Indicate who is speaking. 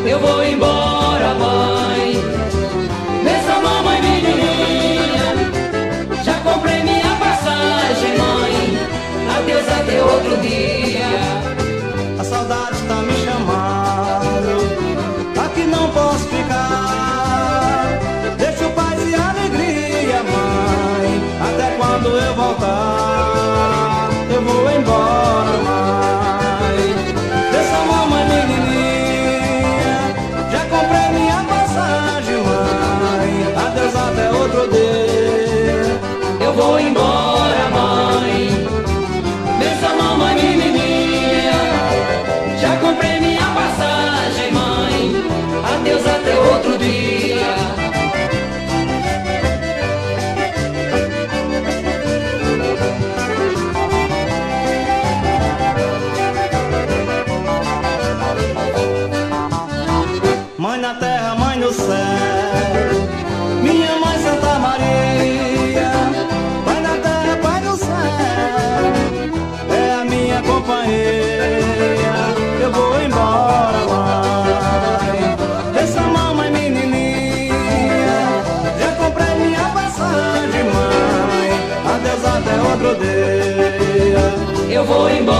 Speaker 1: eu vou embora, mãe. Benção, mamãe menininha, já comprei minha passagem, mãe. Adeus, até outro dia.
Speaker 2: A saudade está me chamando, aqui não posso ficar. Deixo paz e alegria, mãe, até quando eu voltar. Eu vou embora, mãe. Benção, mamãe menininha, já comprei minha passagem, mãe. Adeus, até outro dia.
Speaker 1: Eu vou embora, mãe. Benção, mamãe menininha, já comprei minha passagem, mãe. Adeus, até outro dia.
Speaker 2: Mãe na terra, mãe no céu, minha mãe Santa Maria. Pai na terra, pai no céu, é a minha companheira. Eu vou embora, mãe. Benção, mamãe menininha, já comprei minha passagem, mãe. Adeus, até outro dia.
Speaker 1: Eu vou embora.